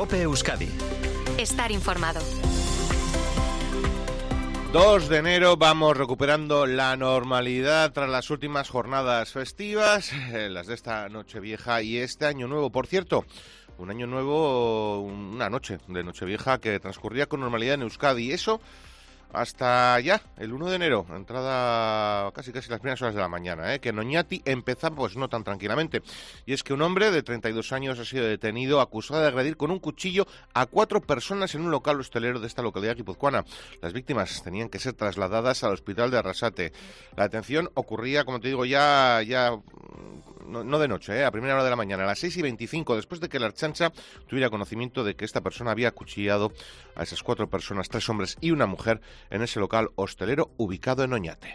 COPE Euskadi. Estar informado. 2 de enero vamos recuperando la normalidad tras las últimas jornadas festivas, las de esta Nochevieja y este Año Nuevo. Por cierto, un año nuevo, una noche de Nochevieja que transcurría con normalidad en Euskadi. Eso hasta ya, el 1 de enero, entrada casi las primeras horas de la mañana, que en Oñati empezaba pues no tan tranquilamente. Y es que un hombre de 32 años ha sido detenido acusado de agredir con un cuchillo a 4 personas en un local hostelero de esta localidad guipuzcoana. Las víctimas tenían que ser trasladadas al hospital de Arrasate. La detención ocurría, como te digo, ya no de noche, a primera hora de la mañana, a las 6:25, después de que la Ertzaintza tuviera conocimiento de que esta persona había acuchillado a esas 4 personas, 3 hombres y una mujer, en ese local hostelero ubicado en Oñate.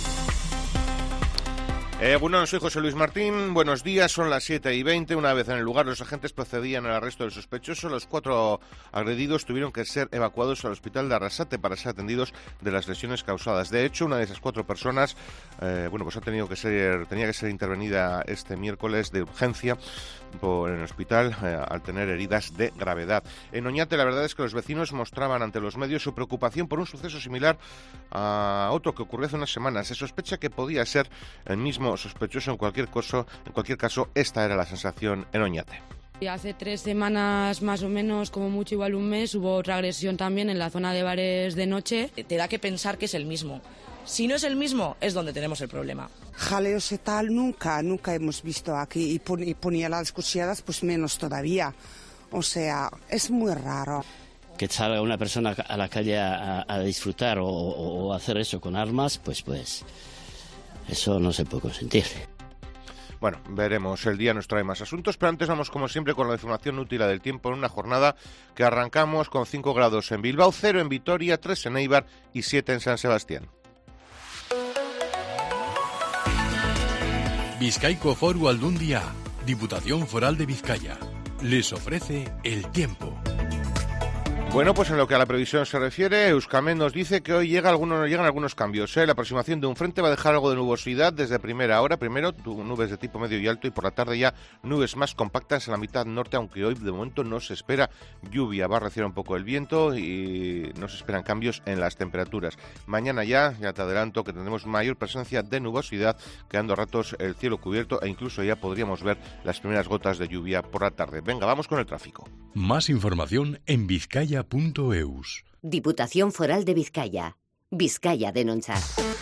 Bueno, soy José Luis Martín, buenos días, son las 7:20, una vez en el lugar los agentes procedían al arresto del sospechoso. Los 4 agredidos tuvieron que ser evacuados al hospital de Arrasate para ser atendidos de las lesiones causadas. De hecho, una de esas 4 personas, tenía que ser intervenida este miércoles de urgencia en el hospital al tener heridas de gravedad. En Oñate la verdad es que los vecinos mostraban ante los medios su preocupación por un suceso similar a otro que ocurrió hace unas semanas. Se sospecha que podía ser el mismo sospechoso. En cualquier caso, esta era la sensación en Oñate. Hace 3 semanas, más o menos, como mucho igual un mes, hubo otra agresión también en la zona de bares de noche. Te da que pensar que es el mismo. Si no es el mismo, es donde tenemos el problema. Jaleos y tal nunca hemos visto aquí, y ponía las cuchilladas pues menos todavía. O sea, es muy raro. Que salga una persona a la calle a disfrutar o hacer eso con armas, pues eso no se puede consentir. Bueno, veremos, el día nos trae más asuntos, pero antes vamos como siempre con la información útil del tiempo en una jornada que arrancamos con 5 grados en Bilbao, 0 en Vitoria, 3 en Eibar y 7 en San Sebastián. Bizkaiko Foru Aldundia, Diputación Foral de Vizcaya, les ofrece el tiempo. Bueno, pues en lo que a la previsión se refiere, Euskamed nos dice que hoy llegan algunos cambios. La aproximación de un frente va a dejar algo de nubosidad desde primera hora. Primero, nubes de tipo medio y alto, y por la tarde ya nubes más compactas en la mitad norte, aunque hoy de momento no se espera lluvia. Va a reciar un poco el viento y no se esperan cambios en las temperaturas. Mañana ya te adelanto que tendremos mayor presencia de nubosidad, quedando a ratos el cielo cubierto e incluso ya podríamos ver las primeras gotas de lluvia por la tarde. Venga, vamos con el tráfico. Más información en Vizcaya.eus. Diputación Foral de Vizcaya. Vizcaya denuncia.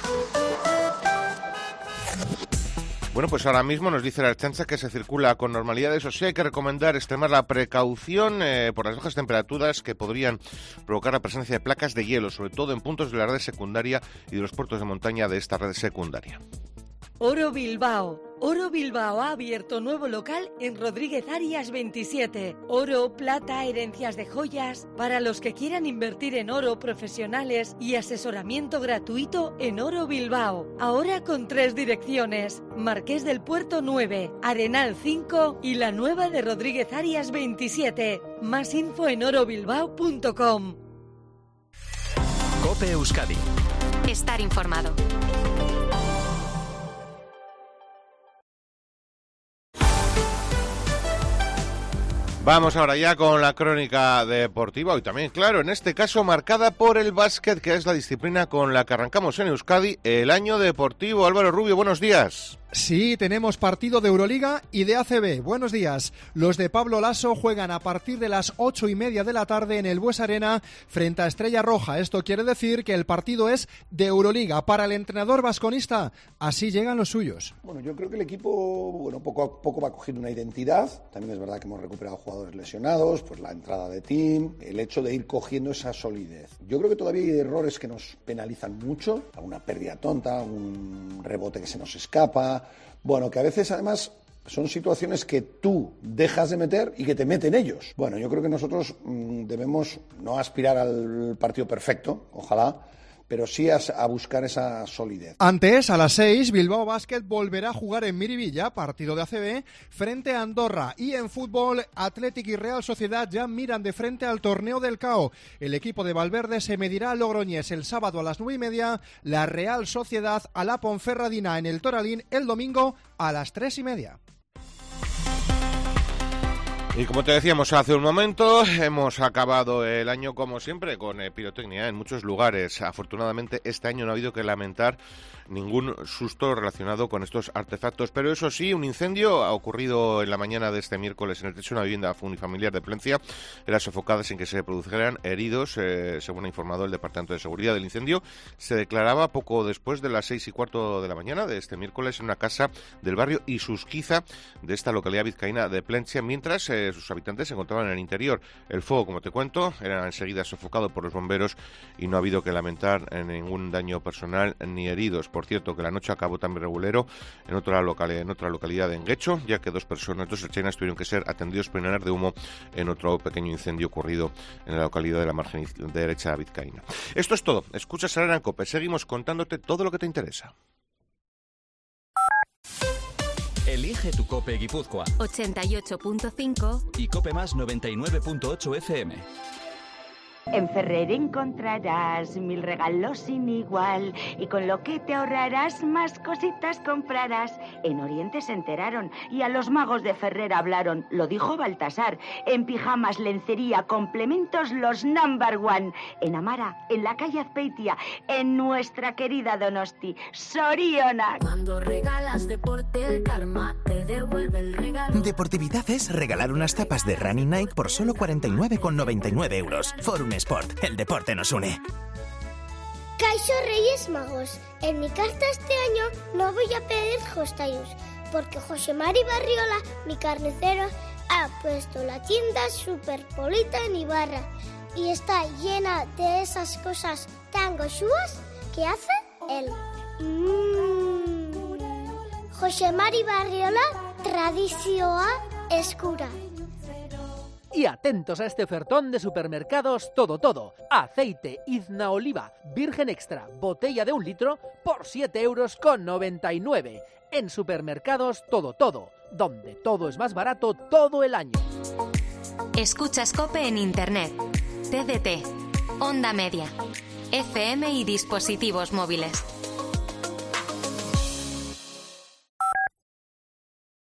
Bueno, pues ahora mismo nos dice la Ertzaintza que se circula con normalidad. Eso sí, hay que recomendar extremar la precaución por las bajas temperaturas que podrían provocar la presencia de placas de hielo, sobre todo en puntos de la red secundaria y de los puertos de montaña de esta red secundaria. Oro Bilbao. Oro Bilbao ha abierto nuevo local en Rodríguez Arias 27. Oro, plata, herencias de joyas. Para los que quieran invertir en oro, profesionales y asesoramiento gratuito en Oro Bilbao. Ahora con 3 direcciones. Marqués del Puerto 9, Arenal 5 y la nueva de Rodríguez Arias 27. Más info en orobilbao.com. COPE Euskadi. Estar informado. Vamos ahora ya con la crónica deportiva, hoy también, claro, en este caso marcada por el básquet, que es la disciplina con la que arrancamos en Euskadi el año deportivo. Álvaro Rubio, buenos días. Sí, tenemos partido de Euroliga y de ACB. Buenos días. Los de Pablo Laso juegan a partir de las 8:30 de la tarde en el Bues Arena frente a Estrella Roja. Esto quiere decir que el partido es de Euroliga. Para el entrenador vasconista, así llegan los suyos. Bueno, yo creo que el equipo, poco a poco va cogiendo una identidad. También es verdad que hemos recuperado jugadores lesionados, pues la entrada de Tim, el hecho de ir cogiendo esa solidez. Yo creo que todavía hay errores que nos penalizan mucho, alguna pérdida tonta, un rebote que se nos escapa. Bueno, que a veces además son situaciones que tú dejas de meter y que te meten ellos. Bueno, yo creo que nosotros debemos no aspirar al partido perfecto, ojalá, pero sí a buscar esa solidez. Antes, a las 6, Bilbao Basket volverá a jugar en Miribilla, partido de ACB, frente a Andorra. Y en fútbol, Athletic y Real Sociedad ya miran de frente al torneo del CAO. El equipo de Valverde se medirá a Logroñés el sábado a las 9:30, la Real Sociedad a la Ponferradina en el Toralín el domingo a las 3:30. Y como te decíamos hace un momento, hemos acabado el año como siempre con pirotecnia en muchos lugares. Afortunadamente este año no ha habido que lamentar ningún susto relacionado con estos artefactos, pero eso sí, un incendio ha ocurrido en la mañana de este miércoles en el techo de una vivienda unifamiliar de Plencia. Era sofocada sin que se produjeran heridos, según ha informado el Departamento de Seguridad. El incendio se declaraba poco después de las 6:15 de la mañana de este miércoles en una casa del barrio Isusquiza de esta localidad vizcaína de Plencia, mientras sus habitantes se encontraban en el interior. El fuego, como te cuento, era enseguida sofocado por los bomberos y no ha habido que lamentar ningún daño personal ni heridos. Por cierto, que la noche acabó también regulero en otra localidad de Enguecho, ya que dos erchenas tuvieron que ser atendidos por inhalar de humo en otro pequeño incendio ocurrido en la localidad de la margen derecha vizcaína. Esto es todo. Escuchas Herrera en COPE. Seguimos contándote todo lo que te interesa. Elige tu COPE Guipúzcoa 88.5 y COPE Más 99.8 FM. En Ferrer encontrarás 1000 regalos sin igual y con lo que te ahorrarás más cositas comprarás. En Oriente se enteraron y a los magos de Ferrer hablaron, lo dijo Baltasar. En pijamas, lencería, complementos los #1. En Amara, en la calle Azpeitia, en nuestra querida Donosti, Soriona. Cuando regalas deporte, el karma te devuelve el regalo. Deportividad es regalar unas tapas de Running Nike por solo 49,99 euros. Forum Sport, el deporte nos une. Caixo Reyes Magos, en mi carta este año no voy a pedir jostayos, porque José Mari Barriola, mi carnicero, ha puesto la tienda Superpolita en Ibarra y está llena de esas cosas tan goxúas que hace él. José Mari Barriola, tradizioa eskura. Y atentos a este ofertón de supermercados Todo. Aceite Izna Oliva virgen extra, botella de 1 litro por 7,99 €. En supermercados Todo, donde todo es más barato todo el año. Escuchas COPE en Internet, TDT, Onda Media, FM y dispositivos móviles.